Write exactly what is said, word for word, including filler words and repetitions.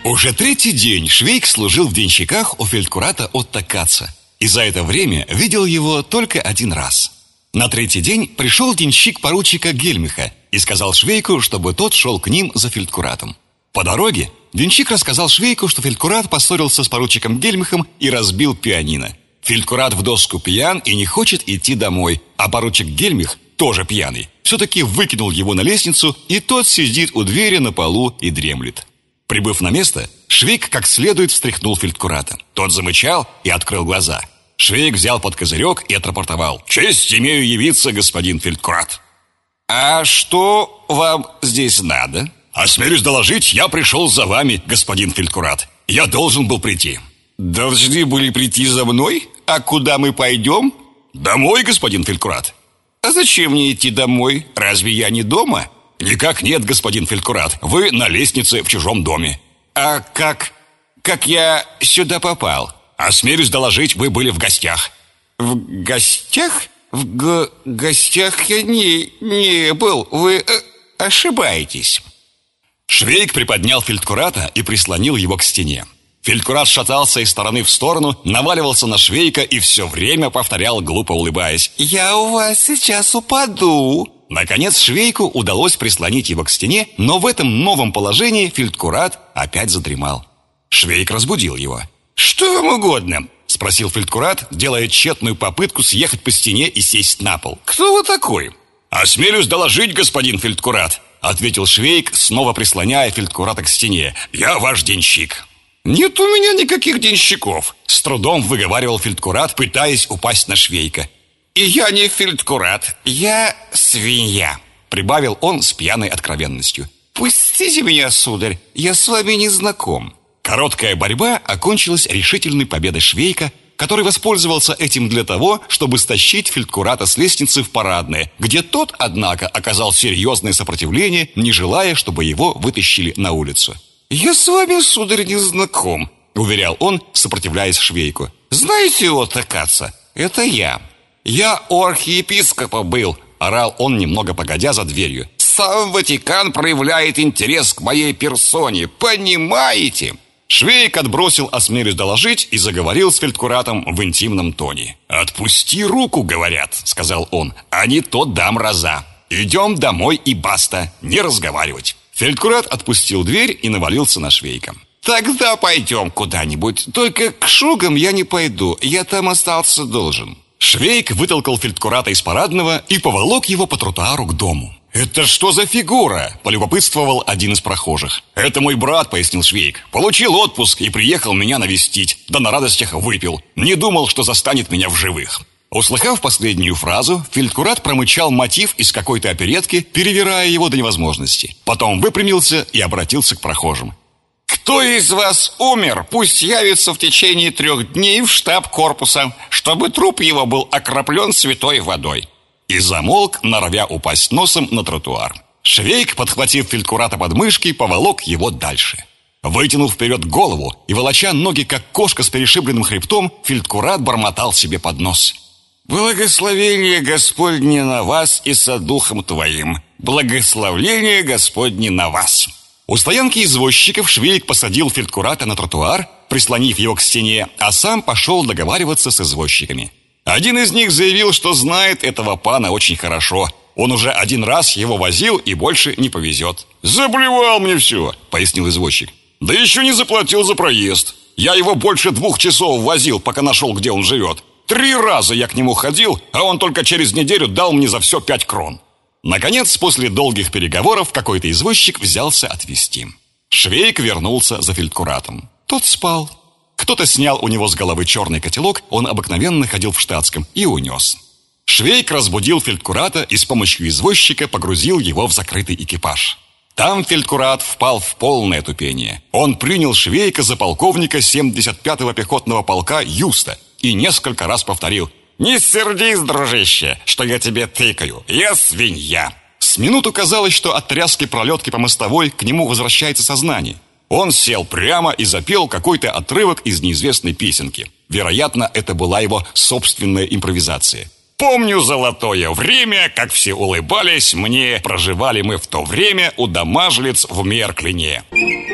Уже третий день Швейк служил в денщиках у фельдкурата Отто Каца, и за это время видел его только один раз. На третий день пришел денщик поручика Гельмиха и сказал Швейку, чтобы тот шел к ним за фельдкуратом. По дороге денщик рассказал Швейку, что фельдкурат поссорился с поручиком Гельмихом и разбил пианино. Фельдкурат в доску пьян и не хочет идти домой, а поручик Гельмих, тоже пьяный, все-таки выкинул его на лестницу, и тот сидит у двери на полу и дремлет. Прибыв на место, Швейк как следует встряхнул фельдкурата. Тот замычал и открыл глаза. Швейк взял под козырек и отрапортовал: «Честь имею явиться, господин фельдкурат». «А что вам здесь надо?» «Осмелюсь доложить, я пришел за вами, господин фельдкурат. Я должен был прийти». «Должны были прийти за мной? А куда мы пойдем?» «Домой, господин фельдкурат». «А зачем мне идти домой? Разве я не дома?» «Никак нет, господин фельдкурат. Вы на лестнице в чужом доме». «А как... как я сюда попал?» «Осмелюсь доложить, вы были в гостях». «В гостях? В г гостях я не... не был. Вы э, ошибаетесь». Швейк приподнял фельдкурата и прислонил его к стене. Фельдкурат шатался из стороны в сторону, наваливался на Швейка и все время повторял, глупо улыбаясь: «Я у вас сейчас упаду». Наконец Швейку удалось прислонить его к стене, но в этом новом положении фельдкурат опять задремал. Швейк разбудил его. «Что вам угодно?» – спросил фельдкурат, делая тщетную попытку съехать по стене и сесть на пол. «Кто вы такой?» «Осмелюсь доложить, господин фельдкурат», – ответил Швейк, снова прислоняя фельдкурата к стене. «Я ваш денщик». «Нет у меня никаких денщиков», – с трудом выговаривал фельдкурат, пытаясь упасть на Швейка. «И я не фельдкурат, я свинья», — прибавил он с пьяной откровенностью. «Пустите меня, сударь, я с вами не знаком». Короткая борьба окончилась решительной победой Швейка, который воспользовался этим для того, чтобы стащить фельдкурата с лестницы в парадное, где тот, однако, оказал серьезное сопротивление, не желая, чтобы его вытащили на улицу. «Я с вами, сударь, не знаком», — уверял он, сопротивляясь Швейку. «Знаете Отто Каца? Это я». «Я у архиепископа был», — орал он немного погодя за дверью. «Сам Ватикан проявляет интерес к моей персоне, понимаете?» Швейк отбросил «осмелюсь доложить» и заговорил с фельдкуратом в интимном тоне. «Отпусти руку, говорят», — сказал он, — «а не то дам раза. Идем домой и баста, не разговаривать». Фельдкурат отпустил дверь и навалился на Швейка. «Тогда пойдем куда-нибудь, только к Шугам я не пойду, я там остался должен». Швейк вытолкал фельдкурата из парадного и поволок его по тротуару к дому. «Это что за фигура?» – полюбопытствовал один из прохожих. «Это мой брат», – пояснил Швейк. «Получил отпуск и приехал меня навестить. Да на радостях выпил. Не думал, что застанет меня в живых». Услыхав последнюю фразу, фельдкурат промычал мотив из какой-то оперетки, перевирая его до невозможности. Потом выпрямился и обратился к прохожим. «Кто из вас умер, пусть явится в течение трех дней в штаб корпуса, чтобы труп его был окроплен святой водой». И замолк, норовя упасть носом на тротуар. Швейк, подхватив фельдкурата под мышки, поволок его дальше. Вытянув вперед голову и волоча ноги, как кошка с перешибленным хребтом, фельдкурат бормотал себе под нос: «Благословение Господне на вас и со духом твоим! Благословение Господне на вас!» У стоянки извозчиков Швейк посадил фельдкурата на тротуар, прислонив его к стене, а сам пошел договариваться с извозчиками. Один из них заявил, что знает этого пана очень хорошо. Он уже один раз его возил и больше не повезет. «Заблевал мне все», — пояснил извозчик. «Да еще не заплатил за проезд. Я его больше двух часов возил, пока нашел, где он живет. Три раза я к нему ходил, а он только через неделю дал мне за все пять крон». Наконец, после долгих переговоров, какой-то извозчик взялся отвезти. Швейк вернулся за фельдкуратом. Тот спал. Кто-то снял у него с головы черный котелок, он обыкновенно ходил в штатском, и унес. Швейк разбудил фельдкурата и с помощью извозчика погрузил его в закрытый экипаж. Там фельдкурат впал в полное тупение. Он принял Швейка за полковника семьдесят пятого пехотного полка Юста и несколько раз повторил: «Не сердись, дружище, что я тебе тыкаю, я свинья». С минуту казалось, что от тряски пролетки по мостовой к нему возвращается сознание. Он сел прямо и запел какой-то отрывок из неизвестной песенки. Вероятно, это была его собственная импровизация. «Помню золотое время, как все улыбались мне, проживали мы в то время у домажлиц в Мерклине».